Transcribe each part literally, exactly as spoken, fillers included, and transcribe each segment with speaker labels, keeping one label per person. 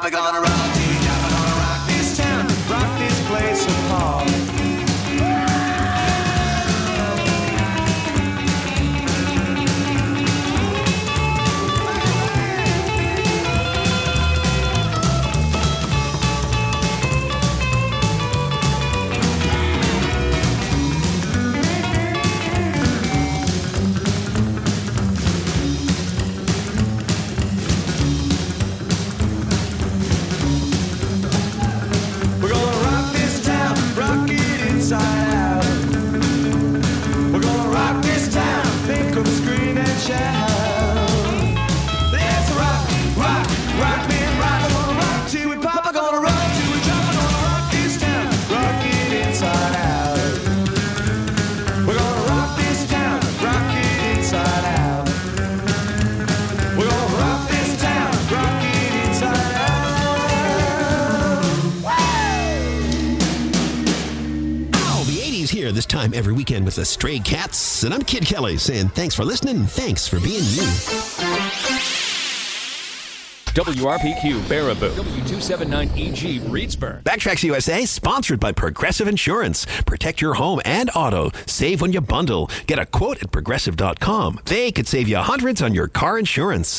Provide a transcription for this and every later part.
Speaker 1: Papa gonna rock, T Papa gonna rock this town, rock this place apart. Inside out. We're gonna rock this town, think of scream and shout. Let's rock, rock, rock, man, rock. We're gonna rock till we pop, we're gonna rock till we drop. We're gonna rock this town, rock it inside out. We're gonna rock this town, rock it inside out. We're gonna rock this town, rock it inside out.
Speaker 2: Here this time every weekend with the Stray Cats, and I'm Kid Kelly saying thanks for listening and thanks for being you.
Speaker 3: W R P Q Baraboo, W two seventy-nine E G Reedsburg.
Speaker 2: Backtracks U S A, sponsored by Progressive Insurance. Protect your home and auto. Save when you bundle. Get a quote at progressive dot com. They could save you hundreds on your car insurance.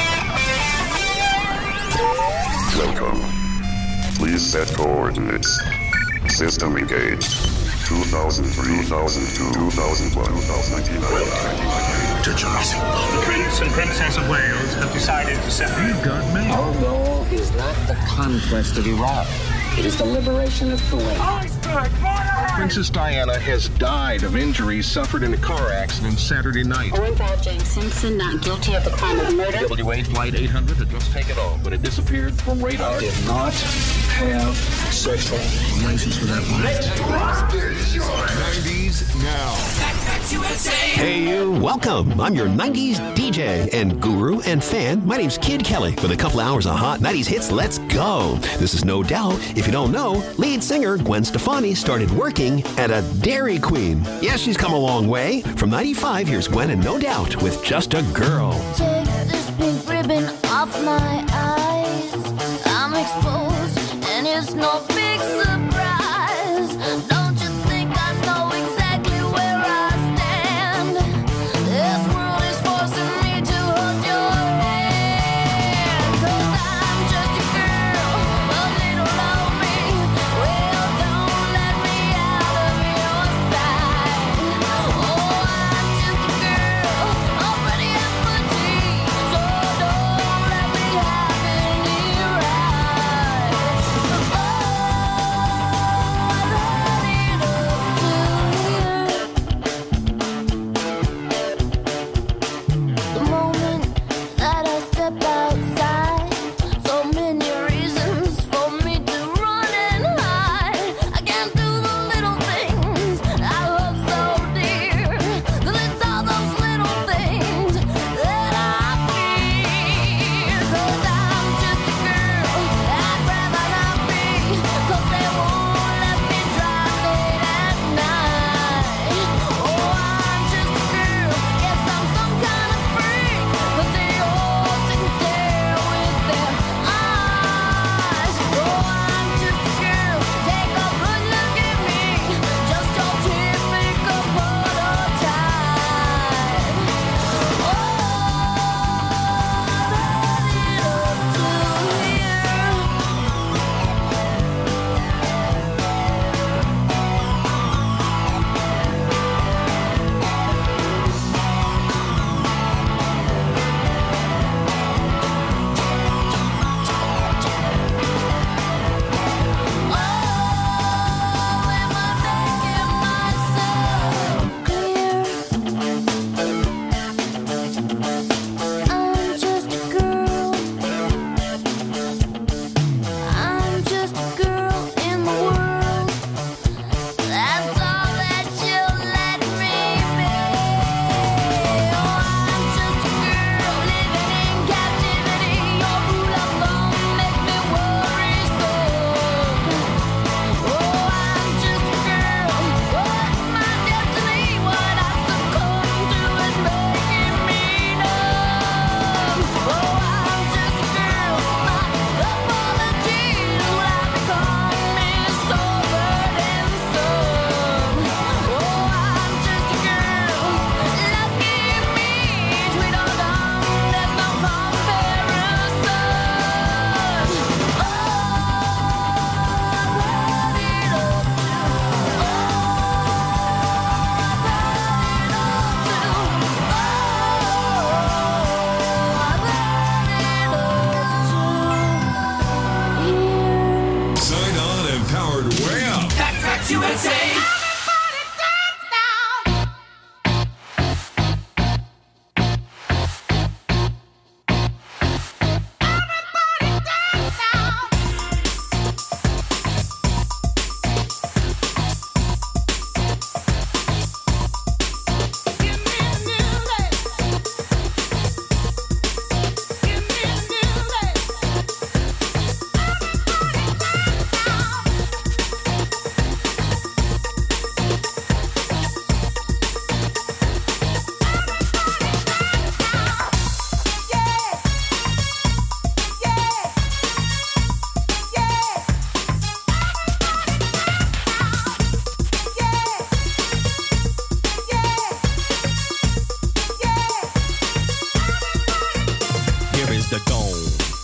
Speaker 4: Welcome. Please set coordinates. System engaged. two thousand three, two thousand two, two thousand one, two thousand ninety-nine, to Jurassic Park.
Speaker 5: The Prince and Princess of Wales have decided to separate.
Speaker 6: You've got me.
Speaker 7: Our goal is not the conquest of Iraq. It is the liberation of Kuwait.
Speaker 5: Iceberg, fire!
Speaker 6: Princess Diana has died of injuries suffered in a car accident Saturday night.
Speaker 8: Owen Val James Simpson, not guilty of the crime of murder.
Speaker 6: W eight Flight eight hundred had just taken off, but it disappeared from radar.
Speaker 7: I did not have sexual relations with that woman.
Speaker 1: Let's rock this
Speaker 9: nineties now.
Speaker 2: Hey you, welcome. I'm your nineties D J and guru and fan. My name's Kid Kelly with a couple hours of hot nineties hits. Let's go. This is no doubt. If you don't know, lead singer Gwen Stefani started working at a Dairy Queen. Yes, she's come a long way. From ninety-five, here's Gwen and No Doubt with Just a Girl.
Speaker 10: Take this pink ribbon off my eyes. I'm exposed and it's no big surprise. Don't you think I know exactly where I stand? This world is forcing me to hold your hand. 'Cause I'm just a girl, a little lonely. Well, don't let me out of your sight. Oh, I'm just a girl, already in my teens. So don't let me have any rights. Oh,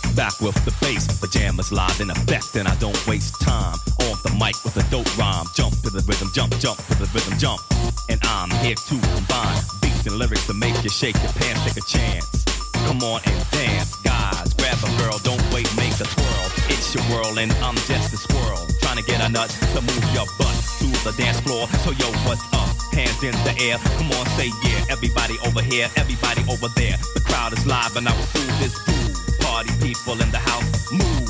Speaker 11: Back with the bass, pajamas live in effect, and I don't waste time on the mic with a dope rhyme. Jump to the rhythm, jump, jump to the rhythm, jump. And I'm here to combine beats and lyrics to make you shake your pants, take a chance. Come on and dance, guys, grab a girl, don't wait, make a twirl. It's your world and I'm just a squirrel, trying to get a nut to move your butt to the dance floor. So yo, what's up? Hands in the air, come on, say yeah. Everybody over here, everybody over there. The crowd is live and I will do this groove. Party people in the house, move.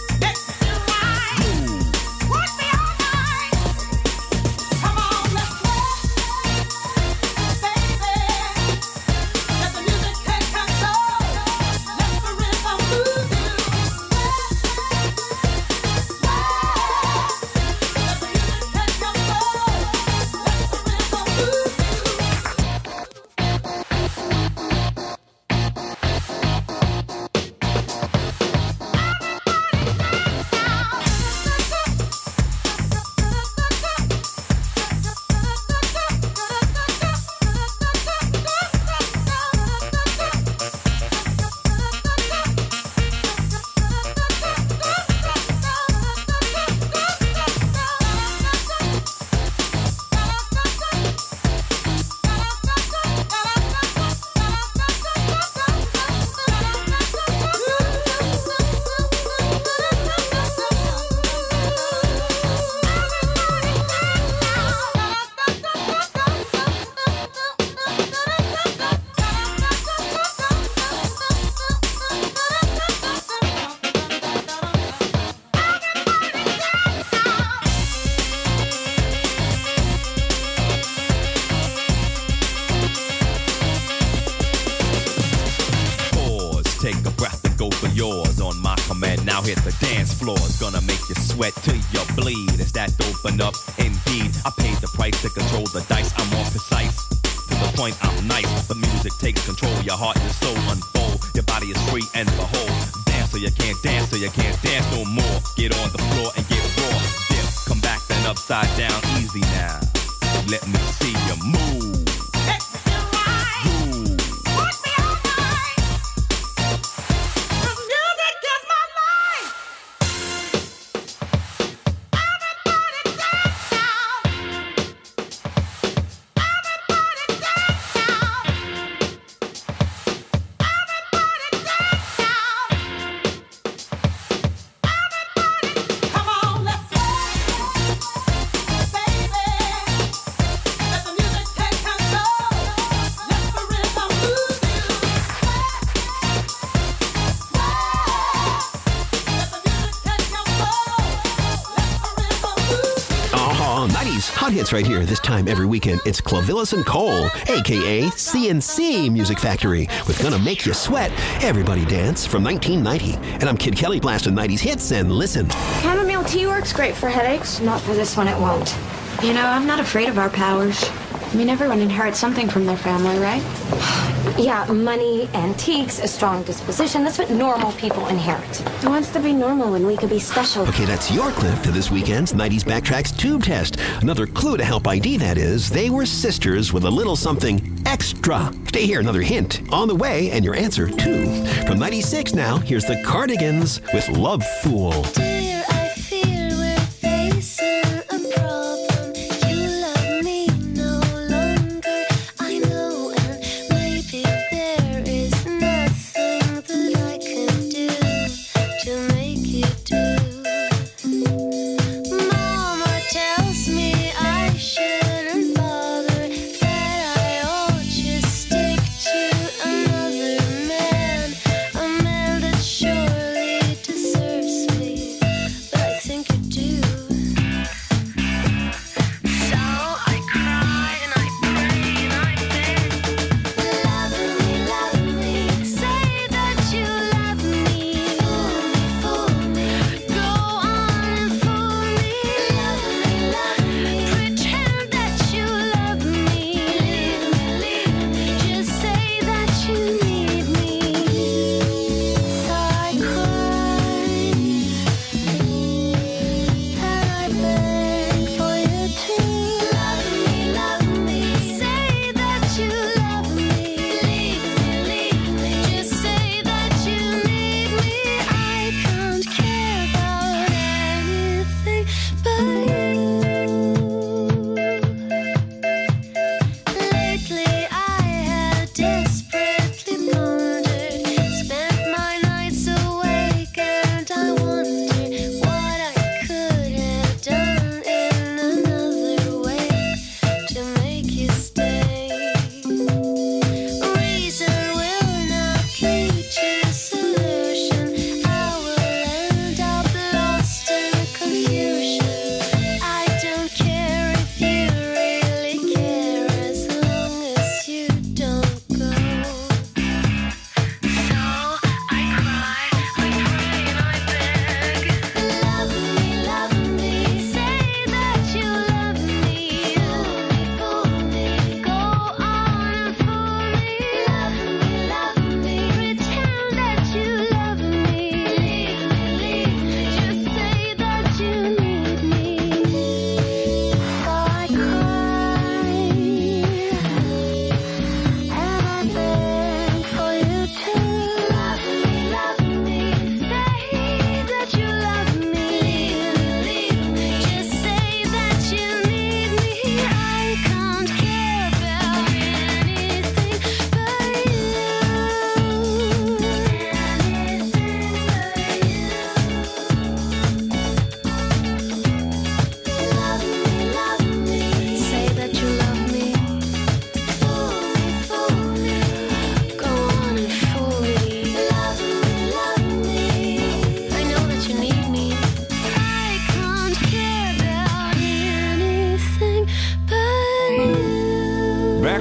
Speaker 11: Now hit the dance floor, it's gonna make you sweat till you bleed. Is that open up? Indeed, I paid the price to control the dice. I'm more precise, to the point I'm nice. The music takes control, your heart and soul unfold. Your body is free and behold. Dance so you can't dance, so you can't dance no more. Get on the floor and get raw. Dip, come back then upside down, easy now. Let me see you move.
Speaker 2: Hot hits right here. This time every weekend, it's Clavillis and Cole, a k a. C N C Music Factory, with Gonna Make You Sweat, Everybody Dance from nineteen ninety. And I'm Kid Kelly blasting nineties hits, and listen.
Speaker 12: Chamomile tea works great for headaches. Not for this one, it won't. You know, I'm not afraid of our powers. I mean, everyone inherits something from their family, right?
Speaker 13: Yeah, money, antiques, a strong disposition. That's what normal people inherit.
Speaker 12: Who wants to be normal when we could be special?
Speaker 2: Okay, that's your clip to this weekend's nineties Backtracks Tube Test. Another clue to help I D, that is, they were sisters with a little something extra. Stay here, another hint on the way, and your answer, too. From ninety-six now, here's the Cardigans with Love Fool.
Speaker 10: Dear, I fear we're facing a problem. You love me no longer, I know, and maybe there is nothing that I can do to make you do. Mama tells me I shouldn't bother, that I ought just stick to another man, a man that surely deserves me.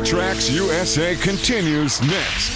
Speaker 9: Backtracks U S A continues next.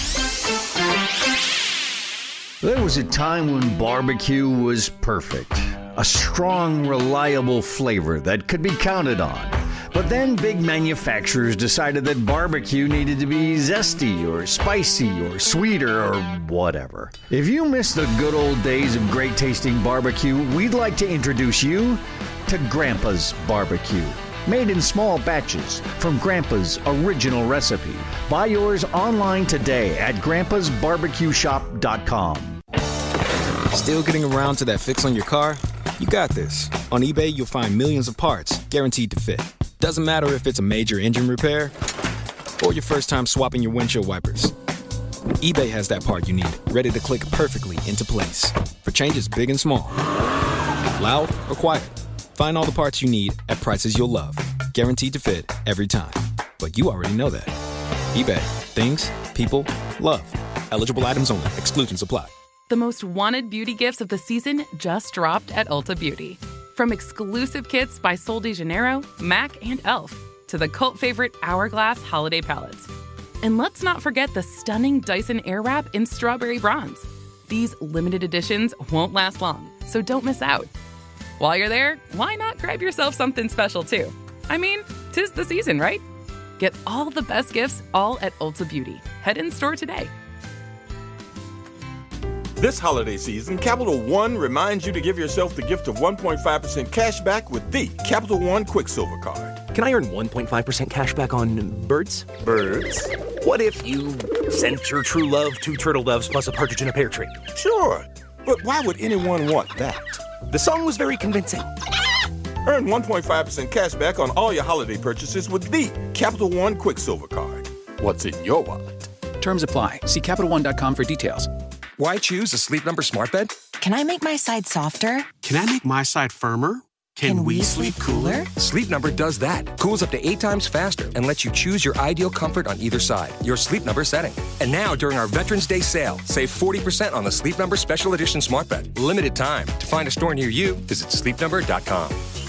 Speaker 14: There was a time when barbecue was perfect. A strong, reliable flavor that could be counted on. But then big manufacturers decided that barbecue needed to be zesty or spicy or sweeter or whatever. If you miss the good old days of great tasting barbecue, we'd like to introduce you to Grandpa's Barbecue. Made in small batches from Grandpa's original recipe. Buy yours online today at grandpas barbecue shop dot com.
Speaker 15: Still getting around to that fix on your car? You got this. On eBay, you'll find millions of parts guaranteed to fit. Doesn't matter if it's a major engine repair or your first time swapping your windshield wipers. eBay has that part you need, ready to click perfectly into place for changes big and small. Loud or quiet. Find all the parts you need at prices you'll love. Guaranteed to fit every time. But you already know that. eBay. Things, people, love. Eligible items only. Exclusions apply.
Speaker 16: The most wanted beauty gifts of the season just dropped at Ulta Beauty. From exclusive kits by Sol de Janeiro, MAC, and e l f to the cult favorite Hourglass holiday palettes. And let's not forget the stunning Dyson Airwrap in strawberry bronze. These limited editions won't last long, so don't miss out. While you're there, why not grab yourself something special too? I mean, 'tis the season, right? Get all the best gifts all at Ulta Beauty. Head in store today.
Speaker 17: This holiday season, Capital One reminds you to give yourself the gift of one point five percent cash back with the Capital One Quicksilver Card.
Speaker 18: Can I earn one point five percent cash back on birds?
Speaker 17: Birds?
Speaker 18: What if you sent your true love two turtle doves plus a partridge in a pear tree?
Speaker 17: Sure, but why would anyone want that?
Speaker 18: The song was very convincing.
Speaker 17: Earn one point five percent cash back on all your holiday purchases with the Capital One Quicksilver Card. What's in your wallet?
Speaker 19: Terms apply. See Capital One dot com for details.
Speaker 20: Why choose a Sleep Number smart bed?
Speaker 21: Can I make my side softer?
Speaker 22: Can I make my side firmer? Can,
Speaker 21: Can
Speaker 22: we,
Speaker 21: we
Speaker 22: sleep
Speaker 21: sleep
Speaker 22: cooler?
Speaker 21: cooler?
Speaker 20: Sleep Number does that. Cools up to eight times faster and lets you choose your ideal comfort on either side. Your Sleep Number setting. And now, during our Veterans Day sale, save forty percent on the Sleep Number Special Edition smart bed. Limited time. To find a store near you, visit sleep number dot com.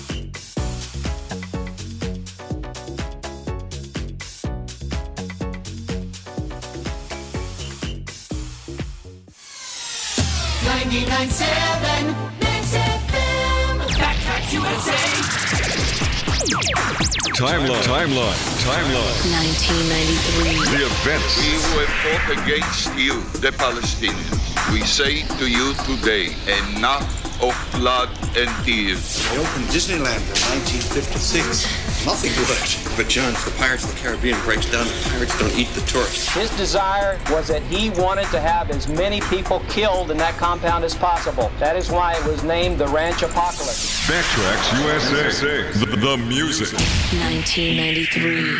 Speaker 1: ninety-nine point seven Mix F M. Backtracks U S A.
Speaker 9: Timeline, timeline, timeline.
Speaker 10: nineteen ninety-three.
Speaker 9: The events.
Speaker 23: We will fought against you, the Palestinians. We say to you today, enough of blood and tears.
Speaker 24: They opened Disneyland in nineteen fifty-six. Nothing worked. But John, the Pirates of the Caribbean breaks down. The pirates don't eat the tourists.
Speaker 25: His desire was that he wanted to have as many people killed in that compound as possible. That is why it was named the Ranch Apocalypse.
Speaker 9: Backtracks U S A. The, the music.
Speaker 10: nineteen ninety-three.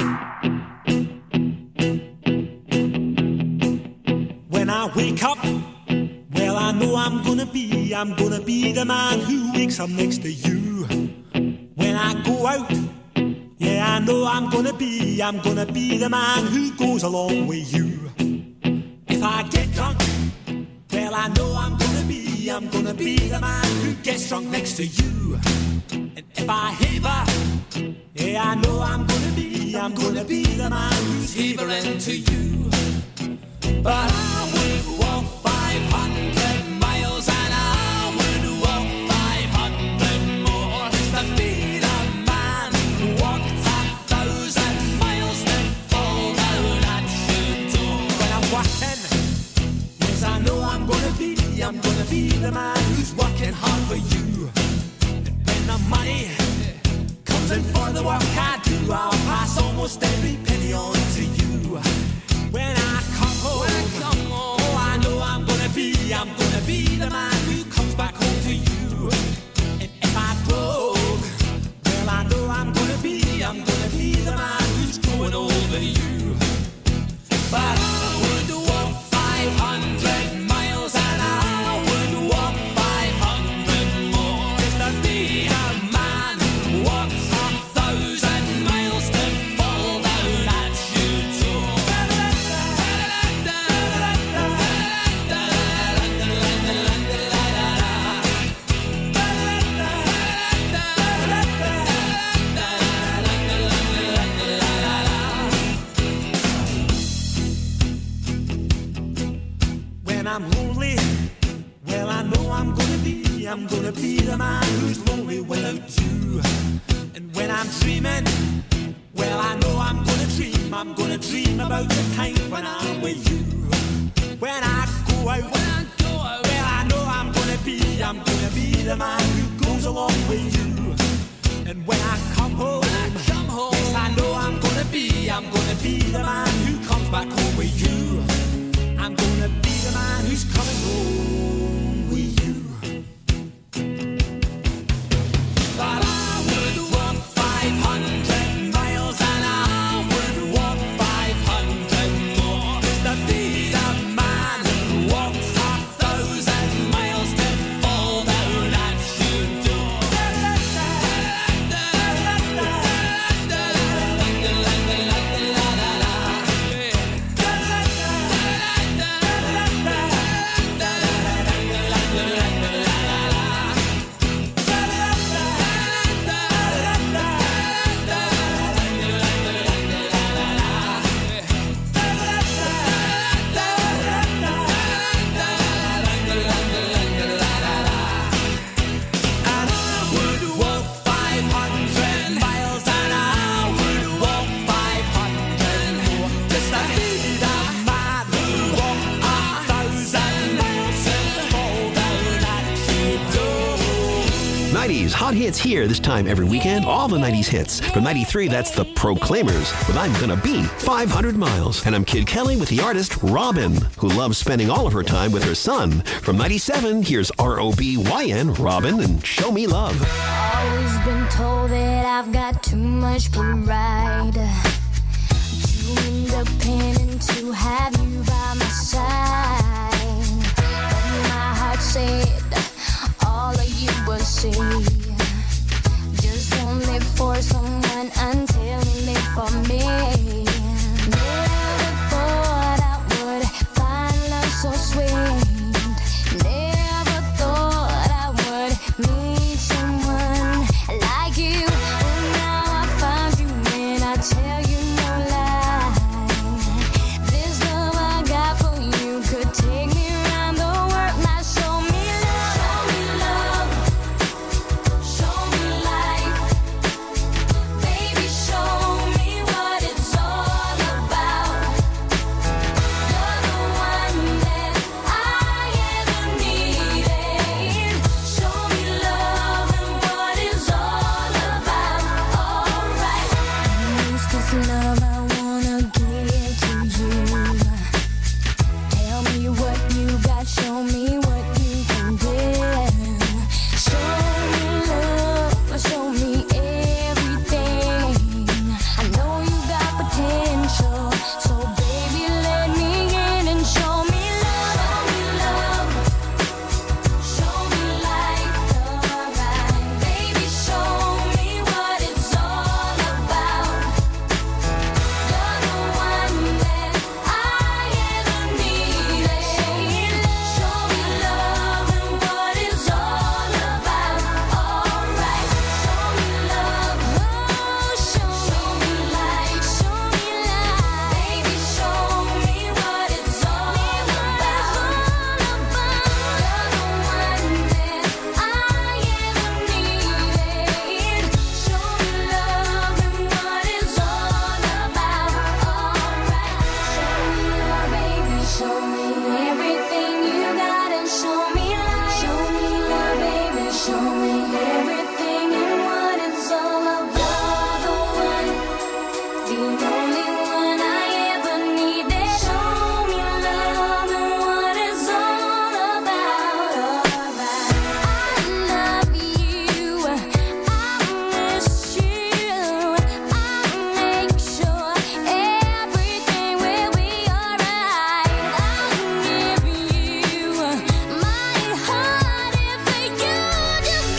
Speaker 1: When I wake up, well, I know I'm gonna be, I'm gonna be the man who wakes up next to you. When I go out, yeah, I know I'm gonna be, I'm gonna be the man who goes along with you. If I get drunk, well, I know I'm gonna be, I'm gonna be the man who gets drunk next to you. And if I haver, yeah, I know I'm gonna be, I'm gonna be the man who's havering to you. But I would walk five hundred miles and I would walk five hundred more just to be the man who walked a thousand miles to fall down at your door. When I'm walking, yes, I know I'm gonna be, I'm gonna be the man who's working hard for you. And when the money comes in for the work I do, I'll pass almost every penny on to you. When I come home, when I come home, oh, I know I'm gonna be, I'm gonna be the man who comes back home to you. And if I broke, well, I know I'm gonna be, I'm gonna be the man who's growing over you. But I would walk five hundred miles and I would walk five hundred more just to be the man who walks a thousand miles to fall down at your door. I'm gonna be the man who's lonely without you. And when I'm dreaming, well, I know I'm gonna dream. I'm gonna dream about the time when I'm with you. When I go out, when I go out, well, I know I'm gonna be, I'm gonna be the man who goes along with you. And when I come home, when I come home, yes, I know I'm gonna be, I'm gonna be the man who comes back home with you. I'm gonna be the man who's coming home with you. But I would walk five hundred miles and I would walk five hundred more just to be the man who walks a thousand miles to fall down at your door.
Speaker 2: nineties hot hits here this time every weekend. All the nineties hits. From ninety-three, that's the Proclaimers with I'm Gonna Be five hundred miles. And I'm Kid Kelly with the artist Robin, who loves spending all of her time with her son. From ninety-seven, here's R O B Y N, Robin, and Show Me Love.
Speaker 10: Always been told that I've got too much pride, too independent to have you by my side. But my heart said all of you will see. Just don't live for someone until you live for me. Never thought I would find love so sweet. Never thought I would meet someone like you. But now I found you and I tell you no lie. This love I got for you could take me around the world. Now show me love, show me love, show me life. Baby, show me what it's all about. You're the one that I ever needed. Show me love and what it's all about. Alright. Use this love I wanna give to you. Tell me what you got, show me what you can give. Show me love, show me everything. I know you got potential, so baby let me in and show me love. Show me love, show me life, alright. Baby, show me what it's all about. You're the one that I ever needed. Show me love and what it's all about. Alright, show me love, oh, show me life, show me life. Baby, show me what it's all about. You're the one that I ever needed. Show me love and what it's all about. Alright, show me love, baby, show me everything you got and show me life. Show me love, baby, show me everything and what it's all about. The one, the only one I ever needed. Show me love and what it's all about. Alright, I love you, I miss you, I make sure everything will be alright. I'll give you my heart if you just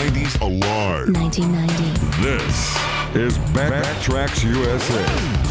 Speaker 9: nineties alive.
Speaker 10: nineteen ninety.
Speaker 9: This is Backtracks U S A.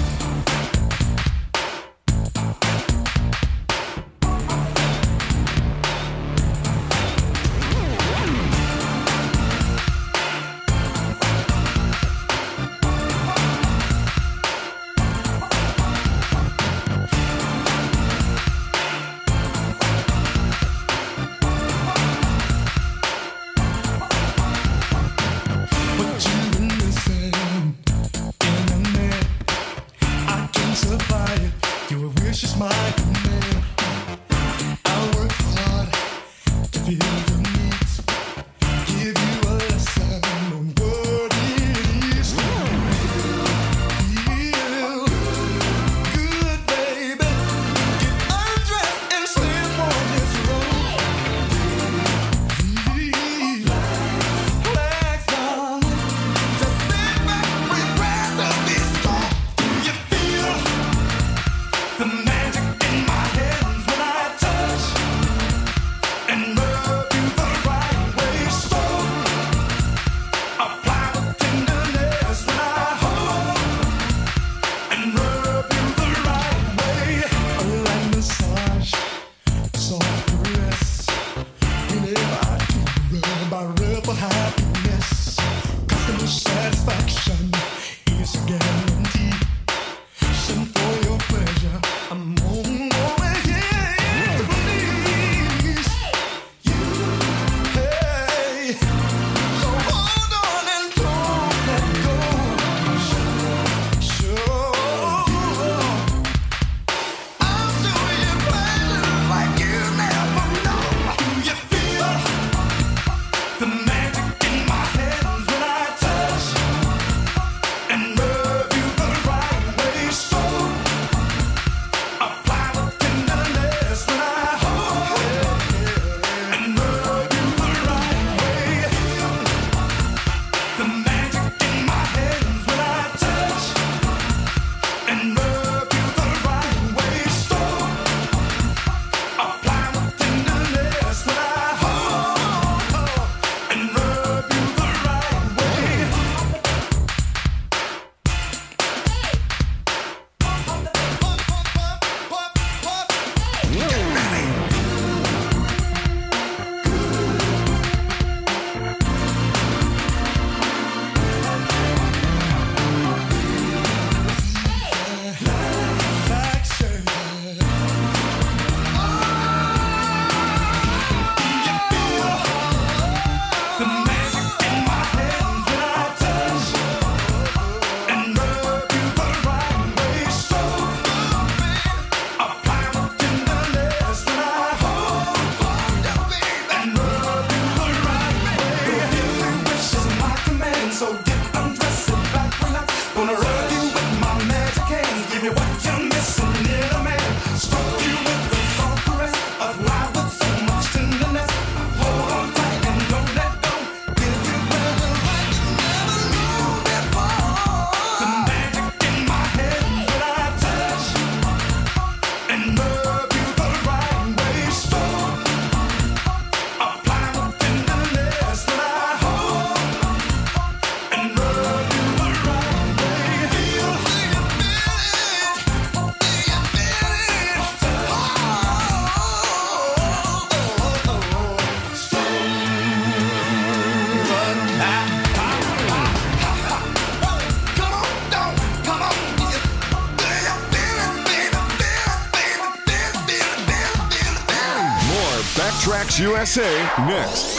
Speaker 9: Backtracks U S A next.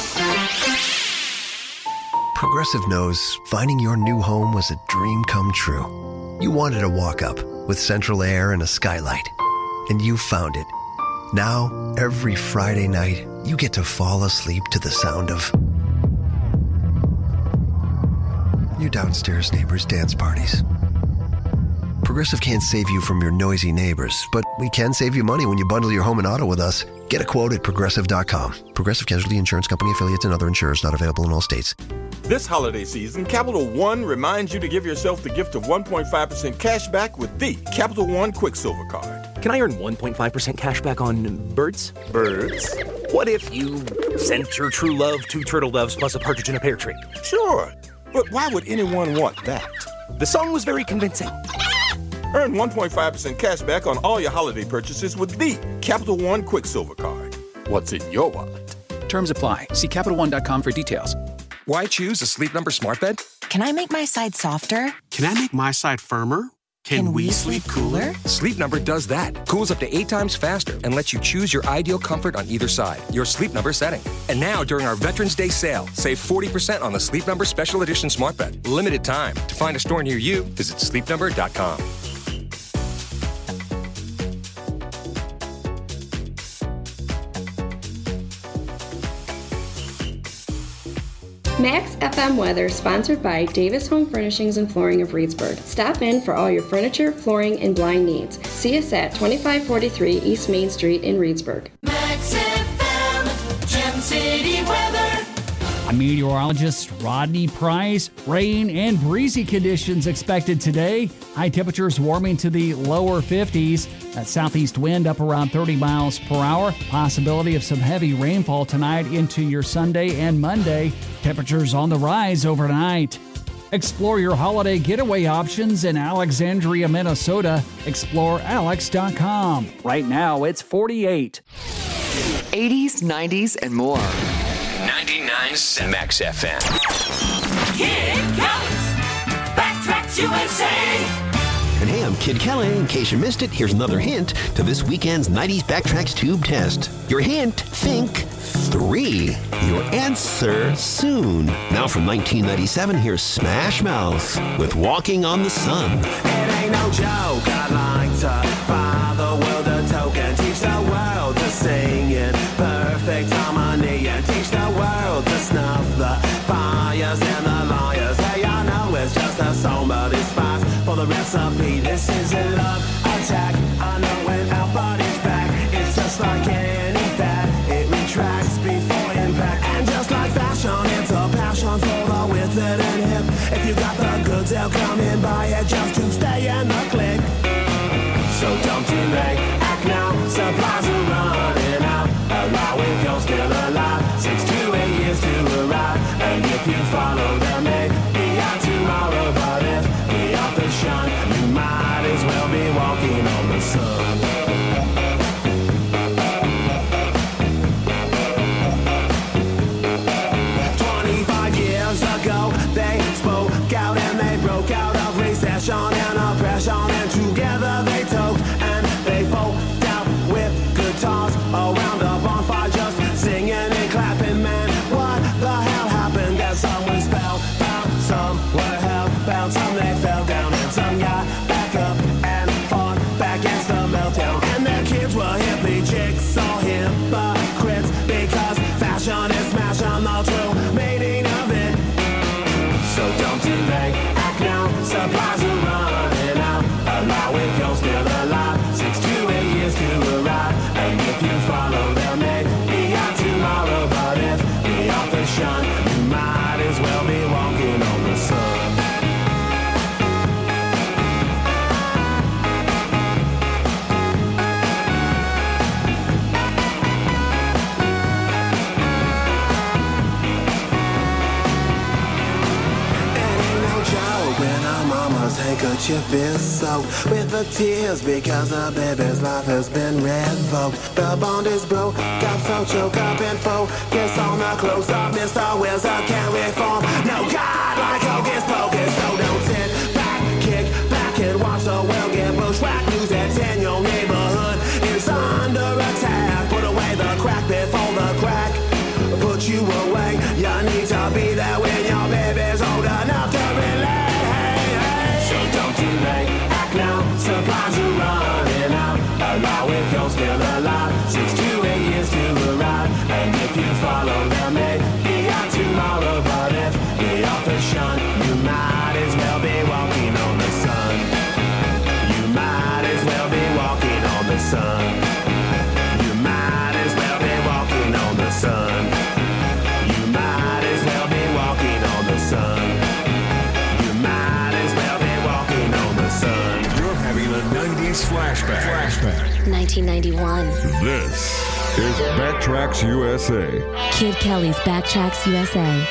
Speaker 3: Progressive knows finding your new home was a dream come true. You wanted a walk-up with central air and a skylight, and you found it. Now, every Friday night, you get to fall asleep to the sound of your downstairs neighbors' dance parties. Progressive can't save you from your noisy neighbors, but we can save you money when you bundle your home and auto with us. Get a quote at Progressive dot com. Progressive Casualty Insurance Company affiliates and other insurers not available in all states.
Speaker 17: This holiday season, Capital One reminds you to give yourself the gift of one point five percent cash back with the Capital One Quicksilver Card.
Speaker 18: Can I earn one point five percent cash back on birds?
Speaker 17: Birds?
Speaker 18: What if you sent your true love two turtle doves plus a partridge in a pear tree?
Speaker 17: Sure, but why would anyone want that?
Speaker 18: The song was very convincing.
Speaker 17: Earn one point five percent cash back on all your holiday purchases with the Capital One Quicksilver Card. What's in your wallet?
Speaker 19: Terms apply. See Capital One dot com for details.
Speaker 20: Why choose a Sleep Number smart bed?
Speaker 21: Can I make my side softer?
Speaker 22: Can I make my side firmer? Can,
Speaker 21: Can
Speaker 22: we,
Speaker 21: we
Speaker 22: sleep
Speaker 21: sleep
Speaker 22: cooler?
Speaker 21: cooler?
Speaker 20: Sleep Number does that. Cools up to eight times faster and lets you choose your ideal comfort on either side, your Sleep Number setting. And now, during our Veterans Day sale, save forty percent on the Sleep Number Special Edition smart bed. Limited time. To find a store near you, visit sleep number dot com.
Speaker 4: Max F M weather sponsored by Davis Home Furnishings and Flooring of Reedsburg. Stop in for all your furniture, flooring, and blind needs. See us at twenty-five forty-three East Main Street in Reedsburg.
Speaker 1: Max F M, Gem City weather.
Speaker 5: I'm meteorologist Rodney Price. Rain and breezy conditions expected today. High temperatures warming to the lower fifties. That southeast wind up around thirty miles per hour. Possibility of some heavy rainfall tonight into your Sunday and Monday. Temperatures on the rise overnight. Explore your holiday getaway options in Alexandria, Minnesota. explore alex dot com. Right now it's forty-eight.
Speaker 6: eighties, nineties, and more.
Speaker 7: ninety-nine point seven Max F M.
Speaker 1: Kid Kelly's Backtracks U S A.
Speaker 2: And hey, I'm Kid Kelly. In case you missed it, here's another hint to this weekend's nineties Backtracks Tube Test. Your hint, think three. Your answer soon. Now from nineteen ninety-seven, here's Smash Mouth with Walking on the Sun.
Speaker 1: It ain't no joke, I'd like to buy the world a token, teach the world to sing in perfect harmony, and teach the world to snuff the fires and the liars. Hey, I know it's just a song, but it's fast for the recipe. This is a love attack. I know when our body's back, it's just like any fat. It retracts before impact, and just like fashion, it's a passion for the withered and hip. If you got the goods, they'll come and buy it just to stay in the clique. So don't delay, act now, supplies are running out. Allow if you're still alive, six to eight years to arrive. And if you follow them, maybe out tomorrow. But if we are the shun, you might as well be walking on the sun. Twenty-five years ago, they spoke out and they broke out of recession and oppression, and together they took and they folk out with guitars around a bonfire, just singing and clapping. Man, what the hell happened? That some were spellbound, some were hellbound, some they fell down, and some got back up and fought back against the meltdown. And their kids were hippie chicks or hypocrites, because fashion is smashing the true meaning of it. So don't delay, act now, supplies are running out. Allow if you're still alive, six to eight years to arrive. And if you follow them, maybe out tomorrow. But if we are the shun, you might as well be walking on the sun. Handkerchief is soaked with the tears because the baby's life has been revoked. The bond is broke, got so choked up and focused on the close up. Mister Wilson can't reform. No God like Hocus Pocus. So don't sit back, kick back and watch the world get bushwhacked. News that's in your neighborhood is under attack. Put away the crack before the crack put you away. You need to be there when your baby's old enough to relate. Act now, supplies are running out. Allow if you're still alive, six to eight years to arrive. And if you follow them, maybe out tomorrow. But if we are the
Speaker 9: Flashback. Flashback.
Speaker 10: nineteen ninety-one.
Speaker 9: This is Backtracks U S A.
Speaker 10: Kid Kelly's Backtracks U S A.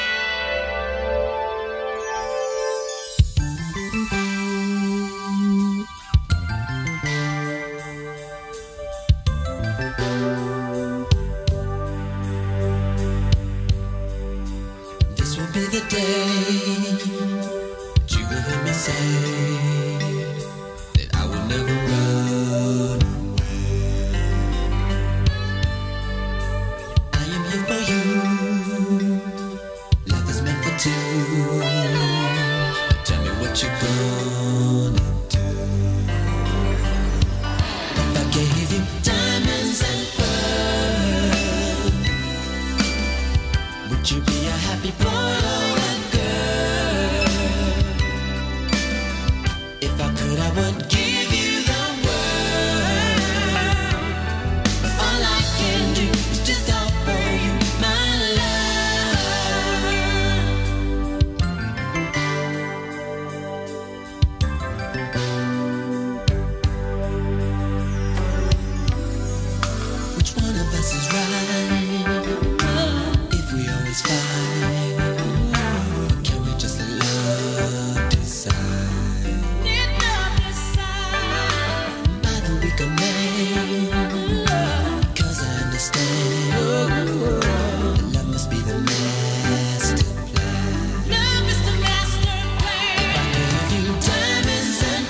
Speaker 1: This will be the day that you will hear me say that I will never run away. I am here for you. Love is meant for two. Tell me what you're gonna do. If I gave you diamonds and pearls, would you be a happy boy or a girl? If I could, I would give you the world. But all I can do is just offer you my love. Which one of us is right? If we always fight, can we just let love decide? By the week of May, 'cause I understand that love must be the master plan. Love is the master plan. If I gave you diamonds and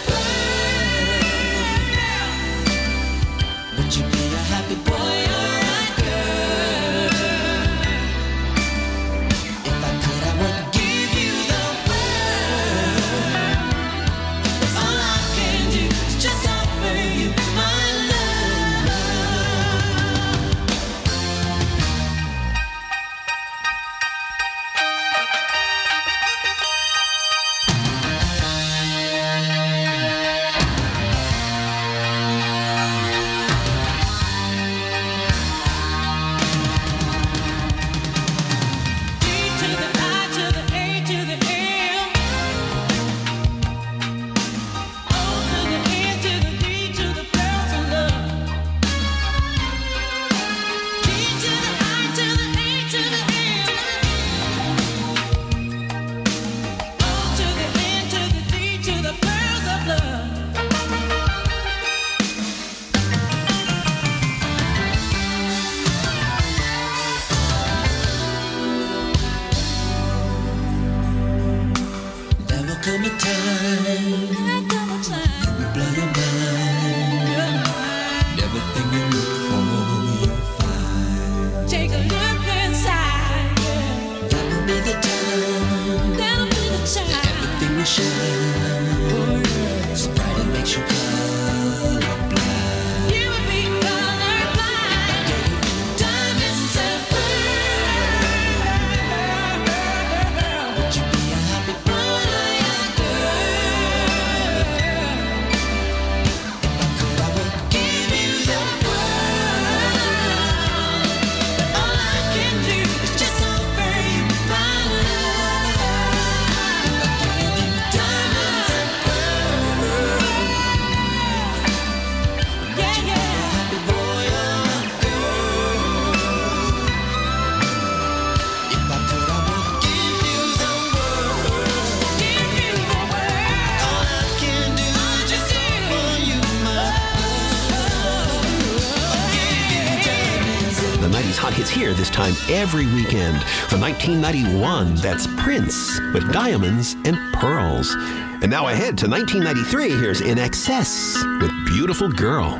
Speaker 1: pearls, would you be a happy boy or a girl? If I could, I would give you the world. All I can do is just offer you my love. D to the I to the A to the M. O to the N to the D to the pearls of love. D to the I to the A to the M. O to the N to the D to the pearls of love. There will come a time, it will blow your mind. Everything you look for, you'll find. Take a look inside. That will be the time. That'll be the time. Everything will shine. So bright it makes you colorblind. You will be colorblind. Diamonds and pearls. Would you be a happy boy or a girl? If I could, I would give you the world. All I can do is just offer you my love. If I gave you diamonds and pearls, yeah, yeah, a happy boy or a girl. If I could, I would give you the world. Give you the world. All I can do is just offer you my love. Give you diamonds and
Speaker 2: The nineties hot hits here this time every weekend. From nineteen ninety-one, that's Prince with Diamonds and Pearls. And now ahead to nineteen ninety-three, here's In Excess with Beautiful Girl.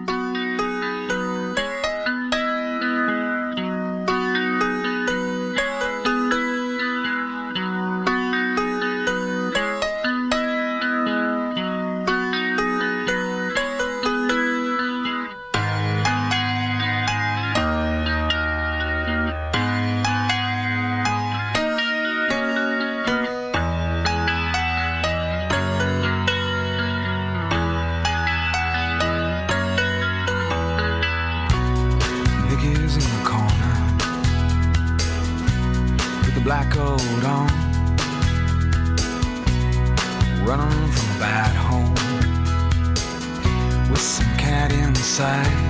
Speaker 8: Niggas in the corner with the black coat on, running from a bad home with some that inside.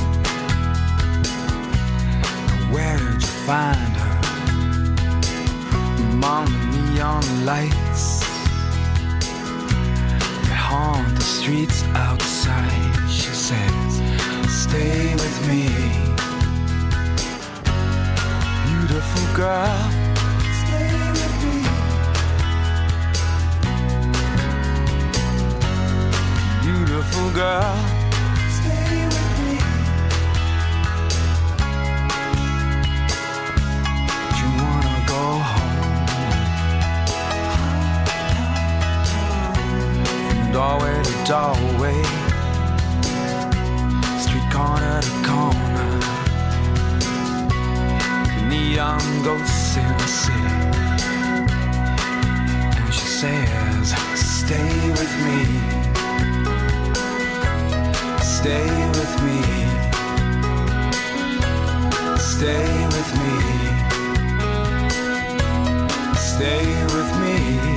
Speaker 8: Where'd you find her? Among the neon lights that haunt the streets outside. She says, stay with me, beautiful girl. Stay with me, beautiful girl. Stay with me. Do you wanna go home? From doorway to doorway, street corner to corner, neon ghosts in the city. And she says, stay with me, stay with me, stay with me, stay with me.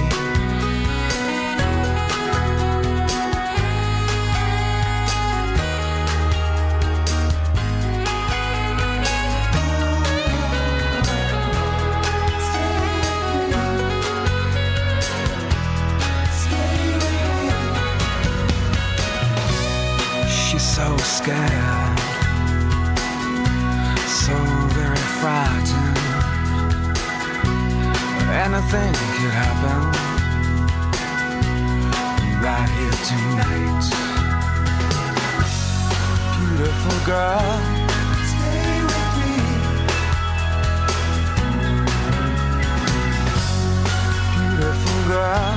Speaker 8: So scared, so very frightened. Anything could happen right here tonight. Beautiful girl, stay with me. Beautiful girl.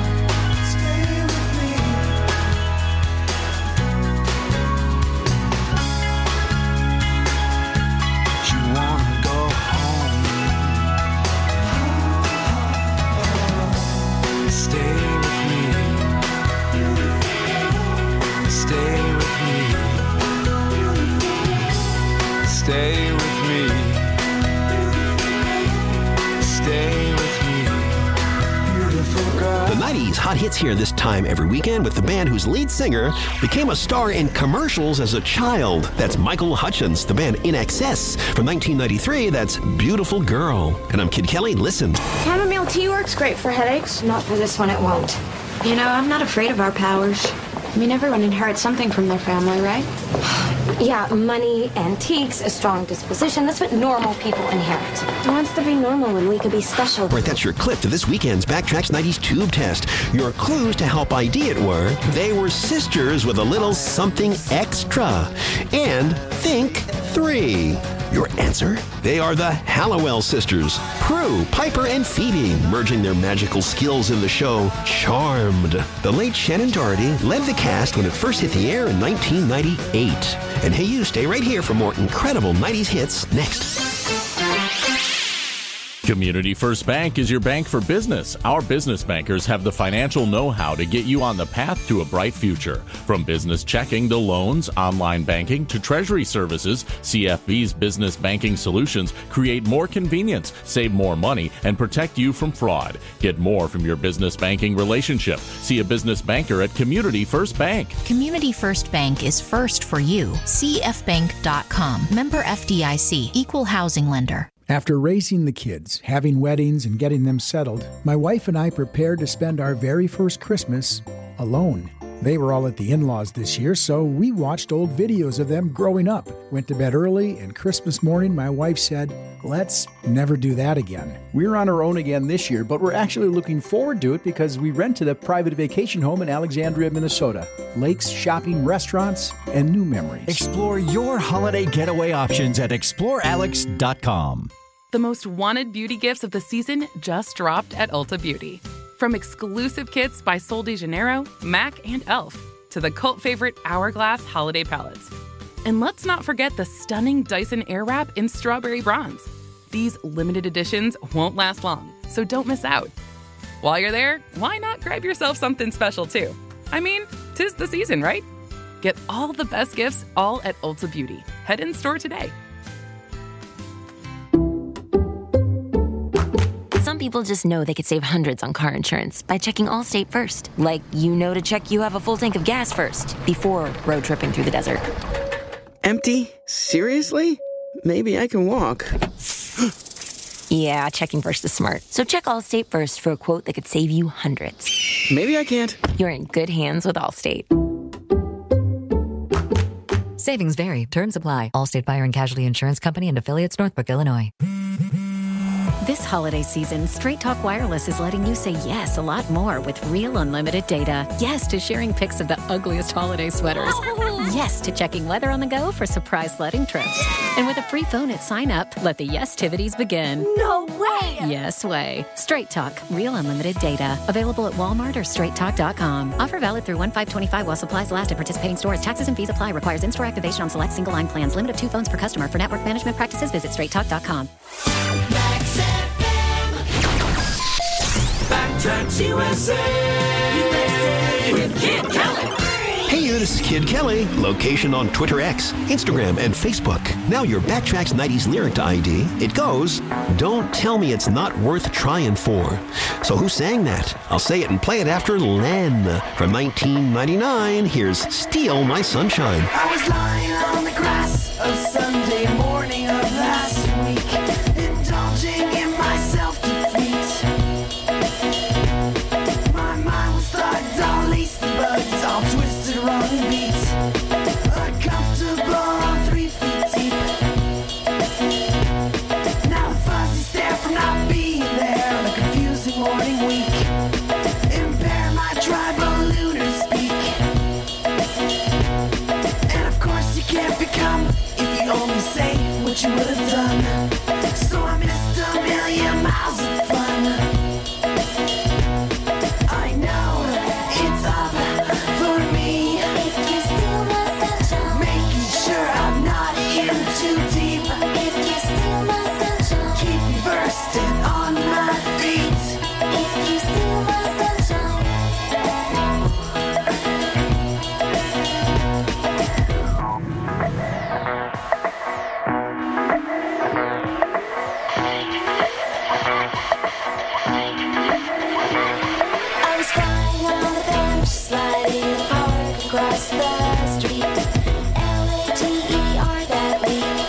Speaker 8: Stay with me. Stay with me. Beautiful girl.
Speaker 2: The nineties hot hits here this time every weekend with the band whose lead singer became a star in commercials as a child. That's Michael Hutchence. The band In Excess from nineteen ninety-three. That's Beautiful Girl. And I'm Kid Kelly. Listen.
Speaker 11: Chamomile tea works great for headaches. Not for this one, it won't. You know, I'm not afraid of our powers. I mean, everyone inherits something from their family, right?
Speaker 12: Yeah, money, antiques, a strong disposition. That's what normal people inherit.
Speaker 11: Who wants to be normal when we could be special?
Speaker 2: Right, that's your clip to this weekend's Backtracks nineties Tube Test. Your clues to help I D it were, they were sisters with a little something extra. And think three. Your answer? They are the Hallowell sisters, Prue, Piper, and Phoebe, merging their magical skills in the show Charmed. The late Shannon Doherty led the cast when it first hit the air in nineteen ninety-eight. And hey, you stay right here for more incredible nineties hits next.
Speaker 13: Community First Bank is your bank for business. Our business bankers have the financial know-how to get you on the path to a bright future. From business checking to loans, online banking to treasury services, C F B's business banking solutions create more convenience, save more money, and protect you from fraud. Get more from your business banking relationship. See a business banker at Community First Bank.
Speaker 14: Community First Bank is first for you. C F bank dot com. Member F D I C. Equal housing lender.
Speaker 15: After raising the kids, having weddings, and getting them settled, my wife and I prepared to spend our very first Christmas alone. They were all at the in-laws this year, so we watched old videos of them growing up. Went to bed early, and Christmas morning my wife said, let's never do that again.
Speaker 26: We're on our own again this year, but we're actually looking forward to it because we rented a private vacation home in Alexandria, Minnesota. Lakes, shopping, restaurants, and new memories.
Speaker 27: Explore your holiday getaway options at explore alex dot com.
Speaker 16: The most wanted beauty gifts of the season just dropped at Ulta Beauty. From exclusive kits by Sol de Janeiro, MAC, and e l f to the cult favorite Hourglass holiday palettes. And let's not forget the stunning Dyson Airwrap in strawberry bronze. These limited editions won't last long, so don't miss out. While you're there, why not grab yourself something special too? I mean, 'tis the season, right? Get all the best gifts all at Ulta Beauty. Head in store today.
Speaker 28: Some people just know they could save hundreds on car insurance by checking Allstate first. Like, you know to check you have a full tank of gas first, before road tripping through the desert.
Speaker 3: Empty? Seriously? Maybe I can walk.
Speaker 28: Yeah, checking first is smart. So check Allstate first for a quote that could save you hundreds.
Speaker 3: Maybe I can't.
Speaker 28: You're in good hands with Allstate.
Speaker 17: Savings vary. Terms apply. Allstate Fire and Casualty Insurance Company and affiliates, Northbrook, Illinois.
Speaker 18: This holiday season, Straight Talk Wireless is letting you say yes a lot more with real unlimited data. Yes to sharing pics of the ugliest holiday sweaters. Yes to checking weather on the go for surprise sledding trips. And with a free phone at sign up, let the yes-tivities begin.
Speaker 10: No way!
Speaker 18: Yes way. Straight Talk, real unlimited data. Available at Walmart or straight talk dot com. Offer valid through one five twenty-five while supplies last at participating stores. Taxes and fees apply. Requires in-store activation on select single-line plans. Limit of two phones per customer. For network management practices, visit straight talk dot com.
Speaker 1: Backtracks U S A. U S A with Kid Kelly.
Speaker 2: Hey you, this is Kid Kelly. Location on Twitter X, Instagram, and Facebook. Now your Backtracks nineties lyric I D. It goes, don't tell me it's not worth trying for. So who sang that? I'll say it and play it after Len. From nineteen ninety-nine, here's Steal My Sunshine.
Speaker 1: I was lying on the grass of Sunday morning of last week, indulging in my self-defeat. My mind was thugged, all lacy bugs, all twisted, wrong beats. Uncomfortable, three feet deep. Now the fuzzy stare from not being there on a confusing morning week. Impair my tribal lunar speak. And of course you can't become if you only say what you would have done. So I missed a million miles of fun. I know it's up for me. If you steal my sunshine, making sure I'm not in too deep. If you steal my sunshine, keep me versed and on my feet. If you steal my sunshine. I was flying on the bench, sliding in the park across the street. L A T E R, that leap.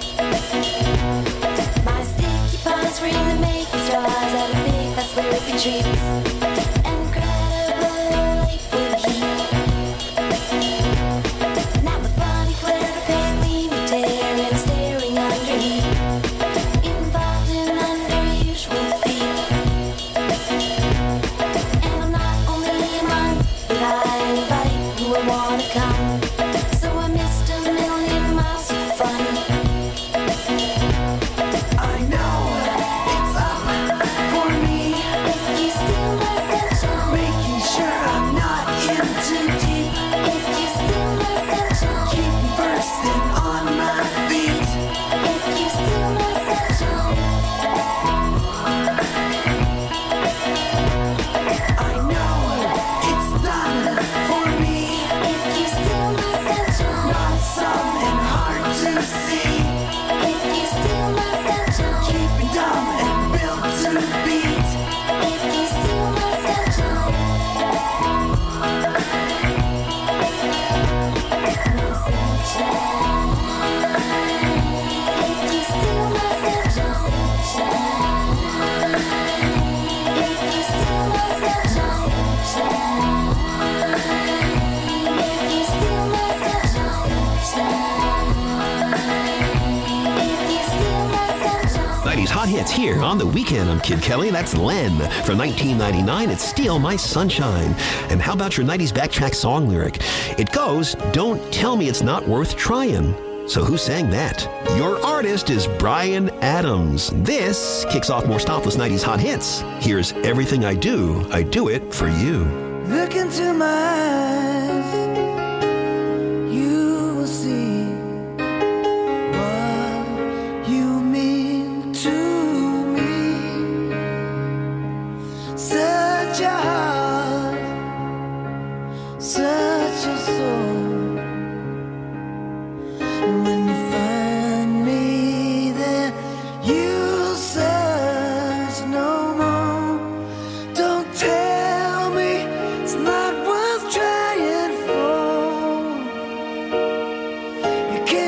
Speaker 1: My sticky paws were in the making straws out of big fat slurpy treats. Incredible liquid heat. Now the funny glare to pale me tearing, staring under heat. Involved in unusual feet. And I'm not only among, but I invite who I wanna come. So I missed a million miles of fun. I know it's up for me. If you steal my sunshine, making sure I'm not in too deep. If you steal my sunshine, keep me versed and on my feet. If you steal my sunshine, I know it's done for me. If you steal my sunshine, not some and hard to see. If you steal my sunshine, keep me dumb and built to beat. If you steal my sunshine, my sunshine. If you steal my sunshine, if you steal my sunshine, if you steal my sunshine, if you steal my sunshine.
Speaker 2: nineties hot hits here on the weekend. I'm Kid Kelly. That's Len. From nineteen ninety-nine, it's Steal My Sunshine. And how about your nineties Backtrack song lyric? It goes, don't tell me it's not worth trying. So who sang that? Your artist is Bryan Adams. This kicks off more Stopless nineties hot hits. Here's Everything I Do, I Do It For You.
Speaker 1: Look into my eyes, you will see what you mean to me. Such a heart, such a soul. And when you find me there, you'll search no more. Don't tell me it's not worth trying for. You can't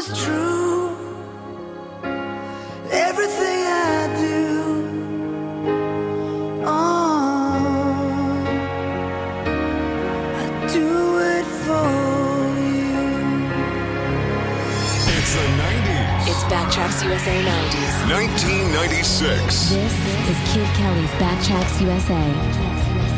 Speaker 1: is true. Everything I do, oh, I do it for you.
Speaker 9: It's the nineties.
Speaker 4: It's Backtracks U S A nineties.
Speaker 9: nineteen ninety-six.
Speaker 4: This is Kid Kelly's Backtracks U S A.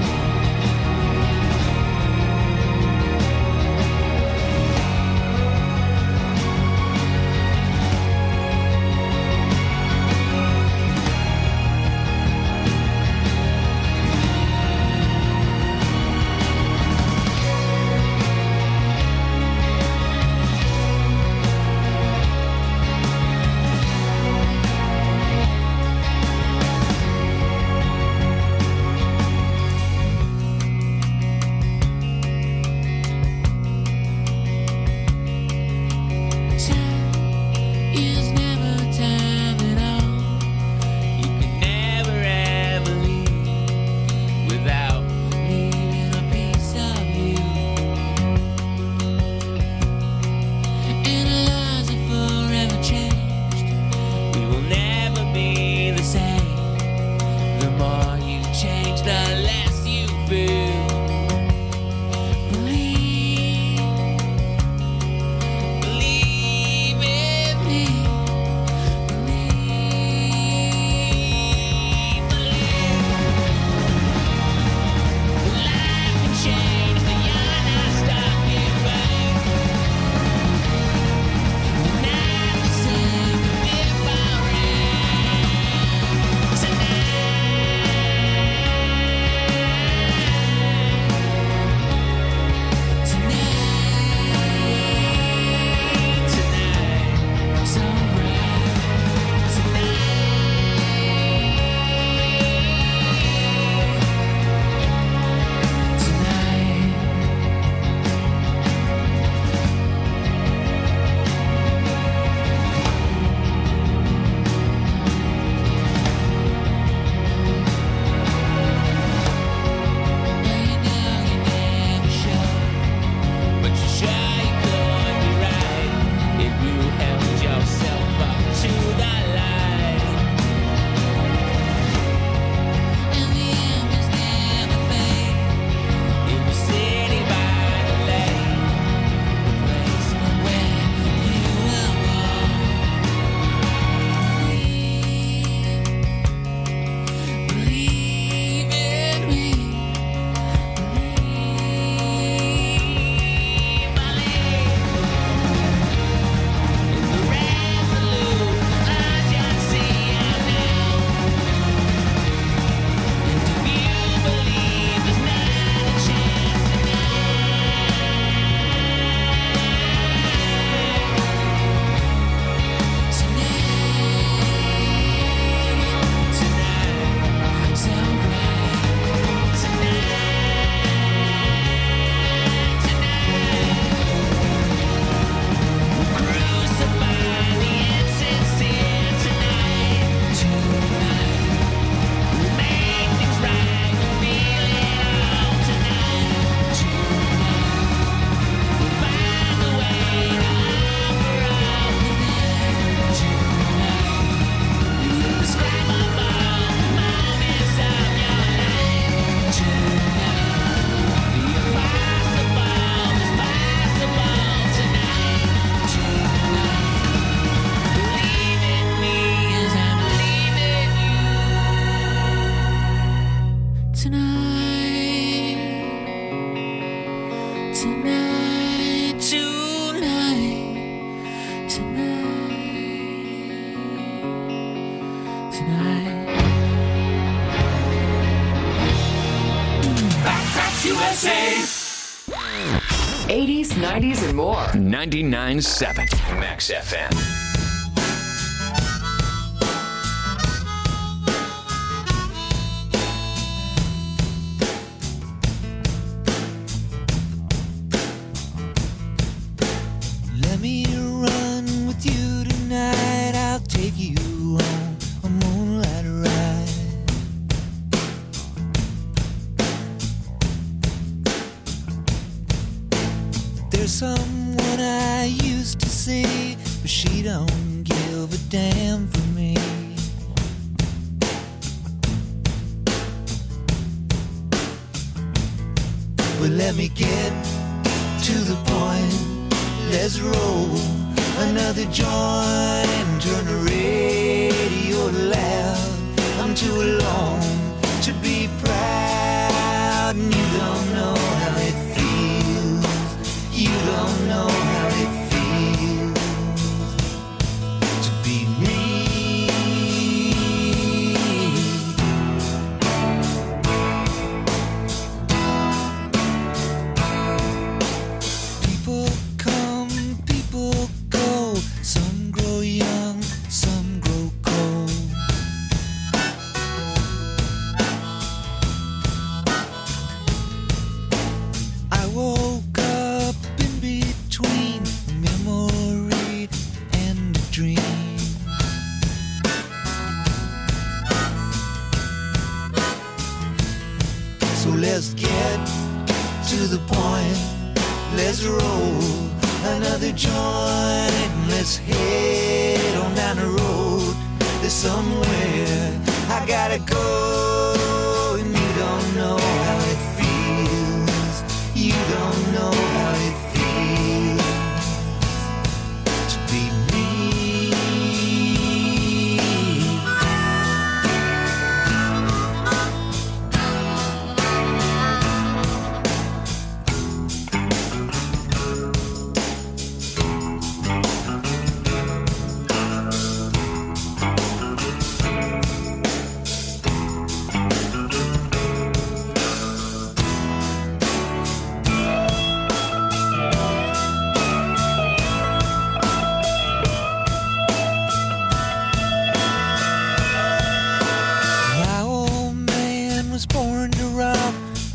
Speaker 7: U S A. eighties, nineties, and more. ninety-nine point seven Max F M.
Speaker 1: Let me run with you tonight. I'll take you on a moonlight ride. There's someone I used to see, but she don't give a damn for me. But let me get to the point. Let's roll another joint and turn the radio loud. I'm too alone to be proud, and you don't know how it feels. You don't know how it feels to be me. People come, people go. Some grow young, some grow cold. I woke up in between memory and a dream. So let's get to the point. Let's roll another joint and let's head on down the road. There's somewhere I gotta go, and you don't know how it feels. You don't know how it feels to be me. My old man was born to rob.